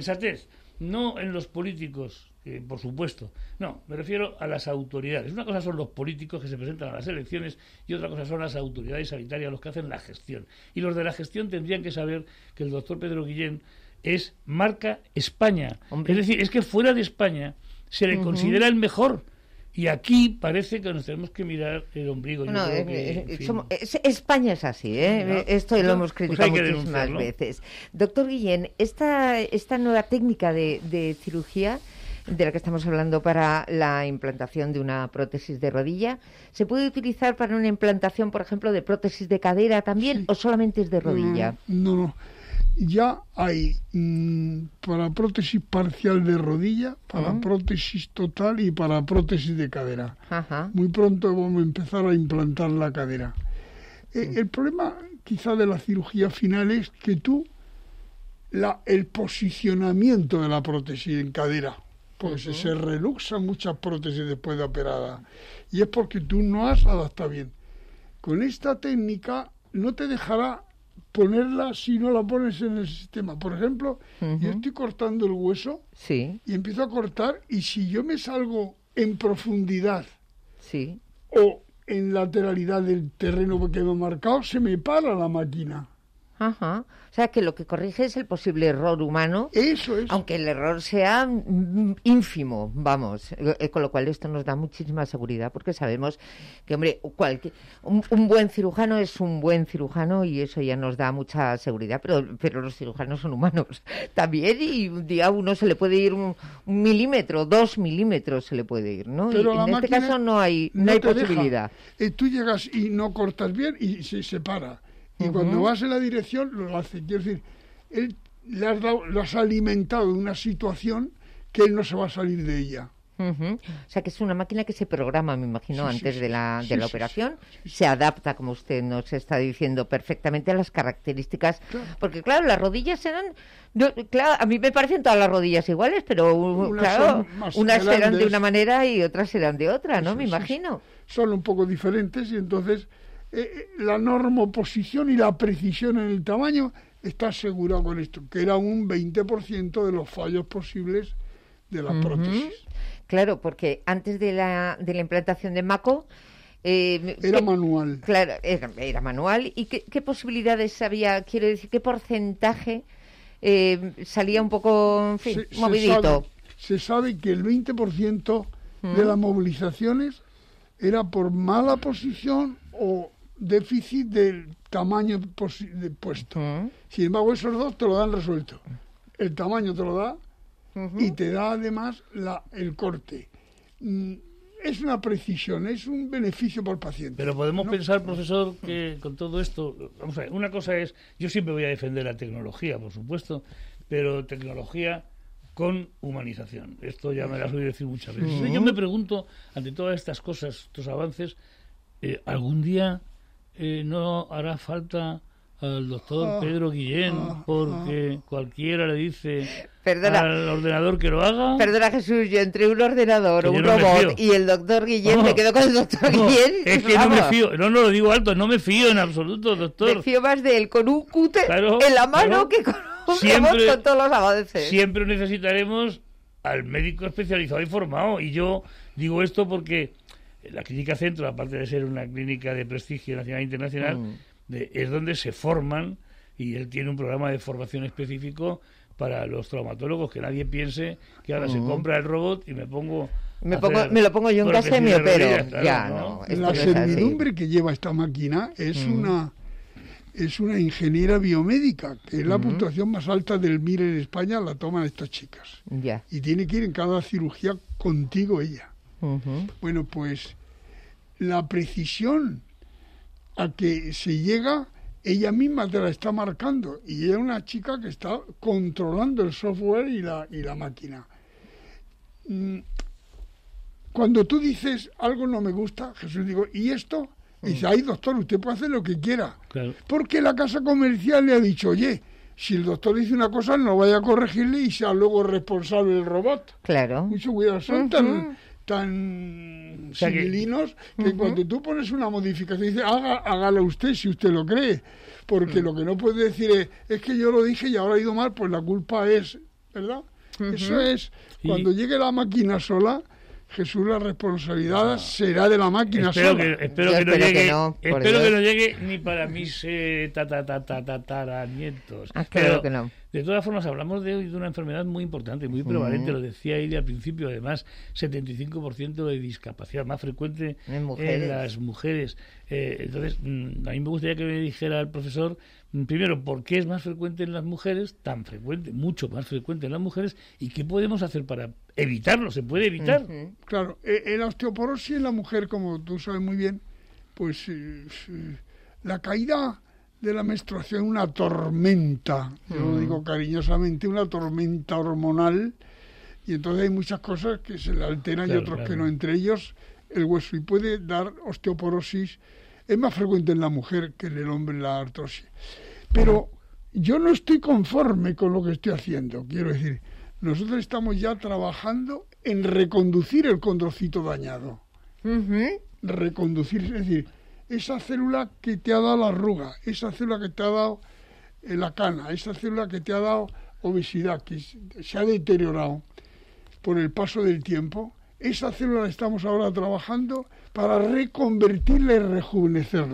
no en los políticos, por supuesto, no, me refiero a las autoridades. Una cosa son los políticos que se presentan a las elecciones y otra cosa son las autoridades sanitarias, los que hacen la gestión, y los de la gestión tendrían que saber que el doctor Pedro Guillén es marca España. Es decir, es que fuera de España se le considera el mejor. Y aquí parece que nos tenemos que mirar el ombligo. España es así, ¿eh? Esto lo hemos criticado muchísimas veces. Doctor Guillén, esta nueva técnica de cirugía de la que estamos hablando para la implantación de una prótesis de rodilla, ¿se puede utilizar para una implantación, por ejemplo, de prótesis de cadera también, o solamente es de rodilla? No. Ya hay para prótesis parcial de rodilla, para prótesis total y para prótesis de cadera. Muy pronto vamos a empezar a implantar la cadera. El problema quizá de la cirugía final es que el posicionamiento de la prótesis en cadera, pues se reluxan muchas prótesis después de operada, y es porque tú no has adaptado bien. Con esta técnica no te dejará ponerla si no la pones en el sistema. Por ejemplo, yo estoy cortando el hueso y empiezo a cortar, y si yo me salgo en profundidad o en lateralidad del terreno que me ha marcado, se me para la máquina. Ajá. O sea, que lo que corrige es el posible error humano. Eso es. Aunque el error sea ínfimo, vamos. Con lo cual esto nos da muchísima seguridad, porque sabemos que, hombre, un buen cirujano es un buen cirujano y eso ya nos da mucha seguridad, pero los cirujanos son humanos también, y un día uno se le puede ir un milímetro, 2 milímetros se le puede ir, ¿no? Pero y en este caso no hay posibilidad. Tú llegas y no cortas bien y se separa. Y cuando vas en la dirección, lo hace. Quiero decir, él lo has alimentado de una situación que él no se va a salir de ella. O sea, que es una máquina que se programa, me imagino, antes de la operación. Se adapta, como usted nos está diciendo, perfectamente a las características. Claro. Porque, claro, las rodillas serán... claro, a mí me parecen todas las rodillas iguales, pero, unas serán de una manera y otras serán de otra, ¿no? Me imagino. Son un poco diferentes y entonces... la normoposición y la precisión en el tamaño está asegurado con esto, que era un 20% de los fallos posibles de la prótesis. Claro, porque antes de la implantación de Mako... era manual. Claro, era manual. ¿Y qué posibilidades había? Quiero decir, ¿qué porcentaje salía un poco, en fin, movidito? Se sabe que el 20% de las movilizaciones era por mala posición o déficit del tamaño puesto. Sin embargo, esos dos te lo dan resuelto. El tamaño te lo da y te da además el corte. Es una precisión, es un beneficio para el paciente. Pero podemos pensar, profesor, que con todo esto, vamos a ver, una cosa es, yo siempre voy a defender la tecnología, por supuesto, pero tecnología con humanización. Esto ya me lo has oído decir muchas veces. Yo me pregunto, ante todas estas cosas, estos avances, ¿algún día no hará falta al doctor Pedro Guillén porque cualquiera le dice al ordenador que lo haga? Perdona, Jesús, yo entre un ordenador, un robot y el doctor Guillén me quedo con el doctor Guillén. Es que no me fío, no lo digo alto, no me fío en absoluto, doctor. Me fío más de él con un cúter en la mano que con un robot con todos los avances. Siempre necesitaremos al médico especializado y formado, y yo digo esto porque la Clínica Centro, aparte de ser una clínica de prestigio nacional e internacional, es donde se forman, y él tiene un programa de formación específico para los traumatólogos, que nadie piense que ahora se compra el robot y me lo pongo yo en casa y me opero. La servidumbre que lleva esta máquina es una ingeniera biomédica, que es la puntuación más alta del MIR en España, la toman estas chicas. Y tiene que ir en cada cirugía contigo ella. Bueno, pues la precisión a que se llega, ella misma te la está marcando, y ella es una chica que está controlando el software y la máquina. Cuando tú dices algo no me gusta, Jesús, digo, ¿y esto? Y dice, ay, doctor, usted puede hacer lo que quiera. Claro. Porque la casa comercial le ha dicho, oye, si el doctor dice una cosa, no vaya a corregirle y sea luego responsable el robot. Claro. Mucho cuidado, son tan civilinos que cuando tú pones una modificación dice hágala usted si usted lo cree, porque lo que no puede decir es que yo lo dije y ahora ha ido mal, pues la culpa es, ¿verdad? Eso es, cuando llegue la máquina sola, Jesús, la responsabilidad será de la máquina sola. Espero que no llegue ni para mis tataranietos. Claro que no. De todas formas, hablamos de una enfermedad muy importante, muy prevalente, lo decía Aide al principio, además 75% de discapacidad, más frecuente en las mujeres. Entonces, a mí me gustaría que me dijera el profesor, primero, ¿por qué es más frecuente en las mujeres, tan frecuente, mucho más frecuente en las mujeres, y qué podemos hacer para evitarlo? ¿Se puede evitar? Claro, la osteoporosis en la mujer, como tú sabes muy bien, pues la caída de la menstruación, una tormenta, yo lo digo cariñosamente, una tormenta hormonal, y entonces hay muchas cosas que se le alteran y otros que no, entre ellos el hueso, y puede dar osteoporosis. Es más frecuente en la mujer que en el hombre la artrosis. Pero yo no estoy conforme con lo que estoy haciendo. Quiero decir, nosotros estamos ya trabajando en reconducir el condrocito dañado. Reconducir, es decir, esa célula que te ha dado la arruga, esa célula que te ha dado la cana, esa célula que te ha dado obesidad, que se ha deteriorado por el paso del tiempo, esa célula la estamos ahora trabajando para reconvertirla y rejuvenecerla.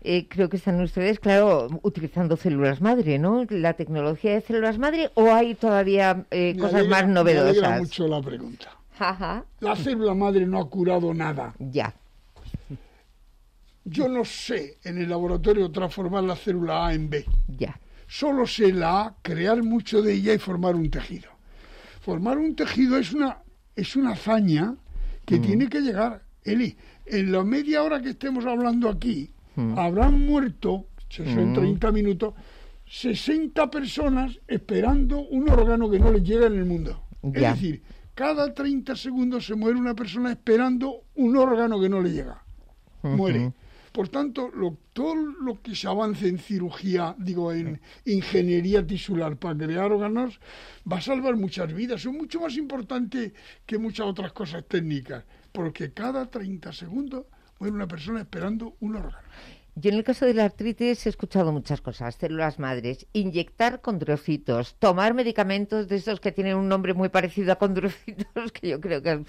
creo que están ustedes, claro, utilizando células madre, ¿no? La tecnología de células madre, ¿o hay todavía cosas más novedosas? Me alegra mucho la pregunta. Ajá. La célula madre no ha curado nada. Ya. Yo no sé en el laboratorio transformar la célula A en B. Ya. Solo sé la A, crear mucho de ella y formar un tejido. Formar un tejido es una hazaña que tiene que llegar. Eli, en la media hora que estemos hablando aquí, habrán muerto, son 30 minutos, 60 personas esperando un órgano que no les llega en el mundo. Ya. Es decir, cada 30 segundos se muere una persona esperando un órgano que no le llega. Muere. Por tanto, todo lo que se avance en cirugía, en ingeniería tisular para crear órganos, va a salvar muchas vidas. Son mucho más importantes que muchas otras cosas técnicas, porque cada 30 segundos muere una persona esperando un órgano. Yo en el caso de la artritis he escuchado muchas cosas, células madres, inyectar condrocitos, tomar medicamentos de esos que tienen un nombre muy parecido a condrocitos, que yo creo que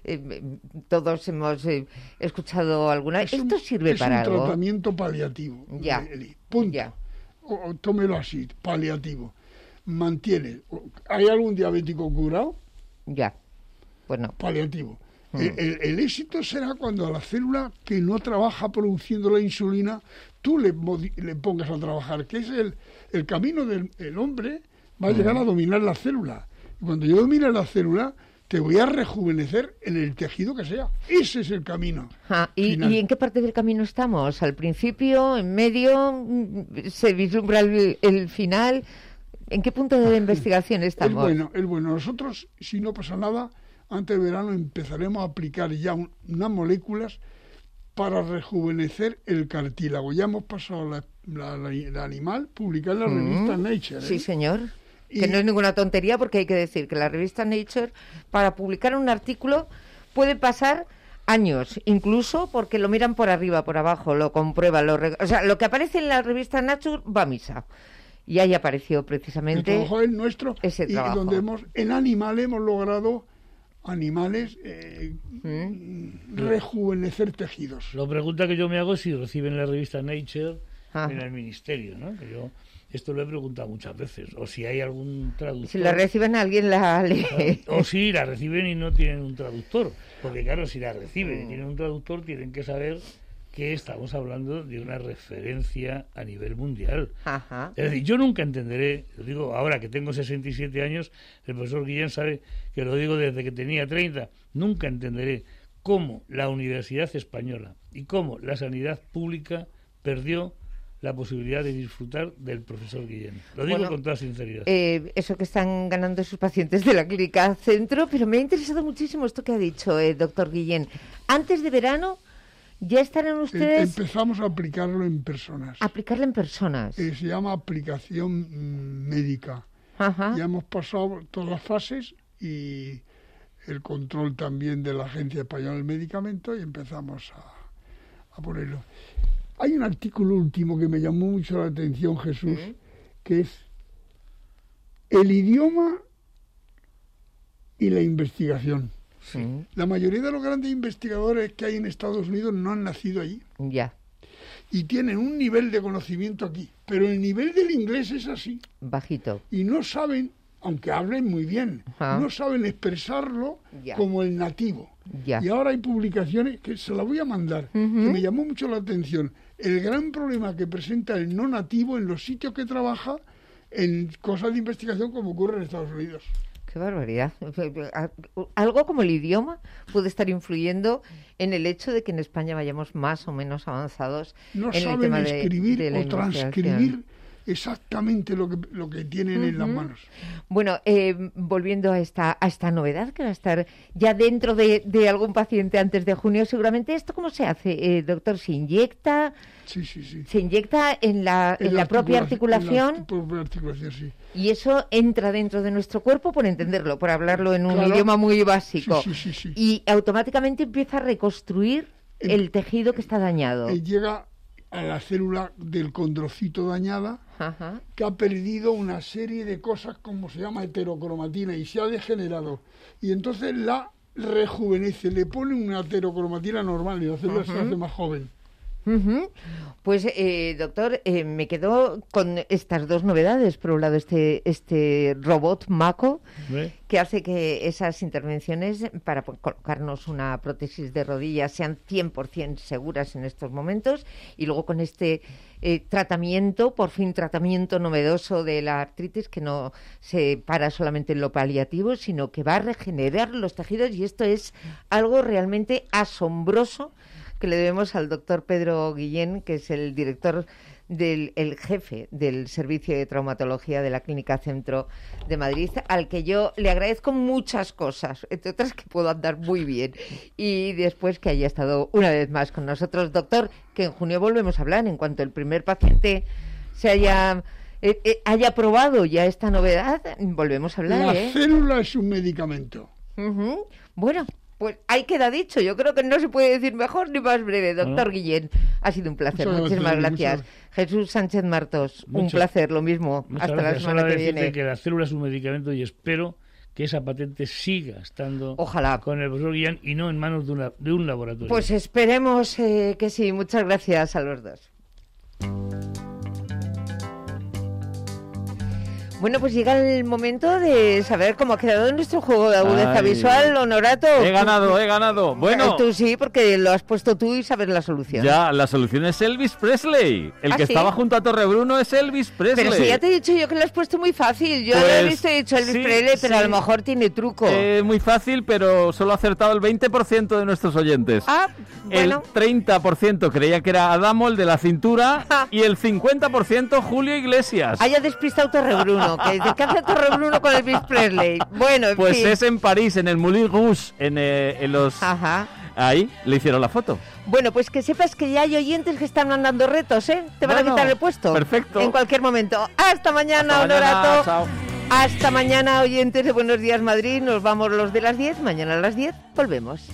todos hemos escuchado alguna vez. ¿Esto sirve para algo? Es un tratamiento paliativo. Ya. Punto. Ya. O tómelo así, paliativo. Mantiene. ¿Hay algún diabético curado? Ya. Bueno. Paliativo. El éxito será cuando a la célula que no trabaja produciendo la insulina, tú le pongas a trabajar, que es el camino del hombre, va a llegar a dominar la célula. Y cuando yo domine la célula, te voy a rejuvenecer en el tejido que sea. Ese es el camino. ¿Y en qué parte del camino estamos? ¿Al principio? ¿En medio? ¿Se vislumbra el final? ¿En qué punto de la investigación estamos? Es bueno. Nosotros, si no pasa nada, antes del verano empezaremos a aplicar ya unas moléculas para rejuvenecer el cartílago. Ya hemos pasado la animal, publicar en la revista Nature. Sí, señor. Que no es ninguna tontería, porque hay que decir que la revista Nature, para publicar un artículo, puede pasar años, incluso porque lo miran por arriba, por abajo, lo comprueban. O sea, lo que aparece en la revista Nature va a misa. Y ahí apareció precisamente el trabajo es nuestro, ese trabajo. Donde en animales hemos logrado rejuvenecer tejidos. La pregunta que yo me hago es si reciben la revista Nature en el ministerio, ¿no? Que yo esto lo he preguntado muchas veces. O si hay algún traductor. Si la reciben, alguien la lee. O si la reciben y no tienen un traductor. Porque claro, si la reciben y tienen un traductor, tienen que saber que estamos hablando de una referencia a nivel mundial. Ajá. Es decir, yo nunca entenderé, lo digo ahora que tengo 67 años, el profesor Guillén sabe que lo digo desde que tenía 30, nunca entenderé cómo la Universidad Española y cómo la sanidad pública perdió la posibilidad de disfrutar del profesor Guillén. Lo digo con toda sinceridad. Eso que están ganando sus pacientes de la Clínica Centro, pero me ha interesado muchísimo esto que ha dicho doctor Guillén. Antes de verano ya estarán ustedes... Empezamos a aplicarlo en personas. Aplicarlo en personas. Se llama aplicación médica. Ajá. Ya hemos pasado todas las fases y el control también de la Agencia Española del Medicamento y empezamos a ponerlo. Hay un artículo último que me llamó mucho la atención, Jesús, que es el idioma y la investigación. Sí. La mayoría de los grandes investigadores que hay en Estados Unidos no han nacido allí. Ya. Y tienen un nivel de conocimiento aquí. Pero el nivel del inglés es así. Bajito. Y no saben, aunque hablen muy bien, no saben expresarlo como el nativo. Ya. Y ahora hay publicaciones que se las voy a mandar, que me llamó mucho la atención. El gran problema que presenta el no nativo en los sitios que trabaja en cosas de investigación como ocurre en Estados Unidos. Qué barbaridad. Algo como el idioma puede estar influyendo en el hecho de que en España vayamos más o menos avanzados no en el tema escribir de la o transcribir exactamente lo que tienen en las manos. Bueno, volviendo a esta novedad que va a estar ya dentro de algún paciente antes de junio, seguramente. ¿Esto cómo se hace, doctor? ¿Se inyecta? Sí. ¿Se inyecta en la propia articulación? En la propia articulación, sí. Y eso entra dentro de nuestro cuerpo, por entenderlo, por hablarlo en un idioma muy básico. Sí. Y automáticamente empieza a reconstruir el tejido que está dañado. Llega a la célula del condrocito dañada, que ha perdido una serie de cosas como se llama heterocromatina y se ha degenerado. Y entonces la rejuvenece, le pone una heterocromatina normal y la célula se hace más joven. Pues, doctor, me quedo con estas dos novedades. Por un lado, este robot Mako, que hace que esas intervenciones para colocarnos una prótesis de rodilla sean 100% seguras en estos momentos. Y luego con este tratamiento, por fin tratamiento novedoso de la artritis, que no se para solamente en lo paliativo, sino que va a regenerar los tejidos. Y esto es algo realmente asombroso que le debemos al doctor Pedro Guillén, que es el director el jefe del Servicio de Traumatología de la Clínica Centro de Madrid, al que yo le agradezco muchas cosas, entre otras que puedo andar muy bien. Y después que haya estado una vez más con nosotros. Doctor, que en junio volvemos a hablar en cuanto el primer paciente se haya probado ya esta novedad, volvemos a hablar. La célula es un medicamento. Bueno, pues ahí queda dicho. Yo creo que no se puede decir mejor ni más breve. Doctor Guillén, ha sido un placer. Muchísimas gracias. Jesús Sánchez Martos, un placer, lo mismo. Hasta la semana que viene. Que la célula es un medicamento y espero que esa patente siga estando Ojalá. Con el profesor Guillén y no en manos de un laboratorio. Pues esperemos que sí. Muchas gracias a los dos. Bueno, pues llega el momento de saber cómo ha quedado nuestro juego de agudeza visual, Honorato. He ganado. Bueno, tú sí, porque lo has puesto tú y sabes la solución. Ya, la solución es Elvis Presley. El que estaba junto a Torrebruno es Elvis Presley. Pero si ya te he dicho yo que lo has puesto muy fácil. Yo lo he visto y he dicho Elvis Presley, pero a lo mejor tiene truco. Muy fácil, pero solo ha acertado el 20% de nuestros oyentes. Bueno. El 30% creía que era Adamo, el de la cintura, y el 50% Julio Iglesias. Haya despistado Torrebruno. ¿Qué hace Torrebruno con Elvis Presley? Bueno, en pues fin. Es en París, en el Moulin Rouge, en los... Ajá. Ahí le hicieron la foto. Bueno, pues que sepas que ya hay oyentes que están mandando retos, ¿eh? Te van a quitar el puesto. Perfecto. En cualquier momento. Hasta mañana, Honorato. Chao. Hasta mañana, oyentes de Buenos Días Madrid. Nos vamos los de las 10. Mañana a las 10 volvemos.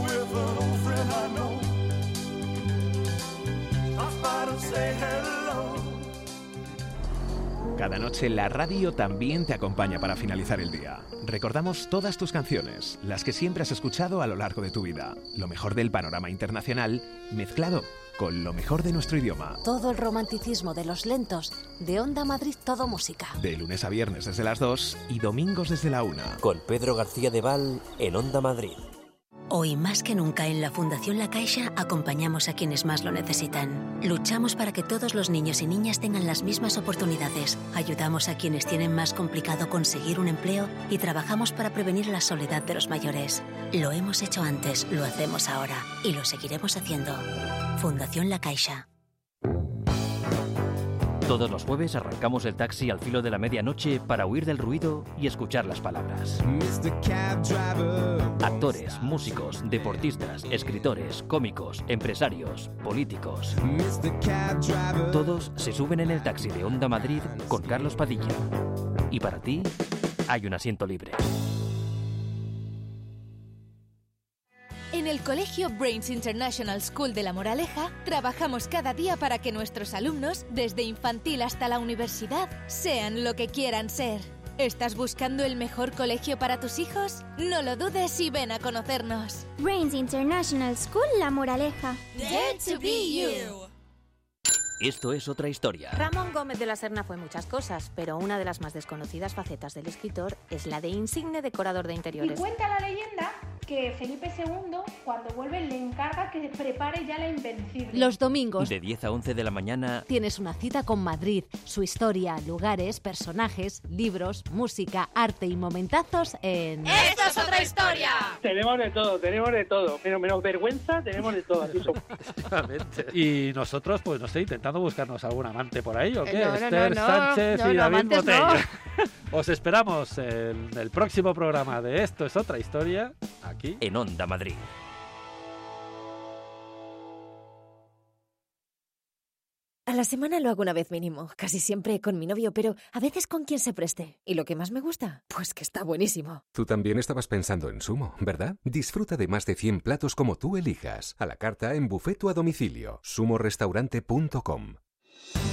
Cada noche la radio también te acompaña para finalizar el día. Recordamos todas tus canciones, las que siempre has escuchado a lo largo de tu vida. Lo mejor del panorama internacional, mezclado con lo mejor de nuestro idioma. Todo el romanticismo de los lentos, de Onda Madrid Todo Música. De lunes a viernes desde las 2 y domingos desde la 1. Con Pedro García de Val en Onda Madrid. Hoy más que nunca en la Fundación La Caixa acompañamos a quienes más lo necesitan. Luchamos para que todos los niños y niñas tengan las mismas oportunidades. Ayudamos a quienes tienen más complicado conseguir un empleo y trabajamos para prevenir la soledad de los mayores. Lo hemos hecho antes, lo hacemos ahora y lo seguiremos haciendo. Fundación La Caixa. Todos los jueves arrancamos el taxi al filo de la medianoche para huir del ruido y escuchar las palabras. Actores, músicos, deportistas, escritores, cómicos, empresarios, políticos. Todos se suben en el taxi de Onda Madrid con Carlos Padilla. Y para ti, hay un asiento libre. En el Colegio Brains International School de La Moraleja, trabajamos cada día para que nuestros alumnos, desde infantil hasta la universidad, sean lo que quieran ser. ¿Estás buscando el mejor colegio para tus hijos? No lo dudes y ven a conocernos. Brains International School La Moraleja. Dare to be you. Esto es otra historia. Ramón Gómez de la Serna fue muchas cosas, pero una de las más desconocidas facetas del escritor es la de insigne decorador de interiores. Y cuenta la leyenda que Felipe II, cuando vuelve, le encarga que prepare ya la Invencible. Los domingos, de 10 a 11 de la mañana, tienes una cita con Madrid, su historia, lugares, personajes, libros, música, arte y momentazos en... ¡Esto es otra historia! Tenemos de todo. Pero menos vergüenza, tenemos de todo. Así somos. Y nosotros, pues no sé, intentando buscarnos algún amante por ahí, ¿o qué? No, Esther Sánchez y David Botella. No. Os esperamos en el próximo programa de Esto es otra historia, aquí en Onda Madrid. A la semana lo hago una vez mínimo, casi siempre con mi novio, pero a veces con quien se preste. ¿Y lo que más me gusta? Pues que está buenísimo. Tú también estabas pensando en Sumo, ¿verdad? Disfruta de más de 100 platos como tú elijas, a la carta, en buffet o a domicilio. sumorestaurante.com.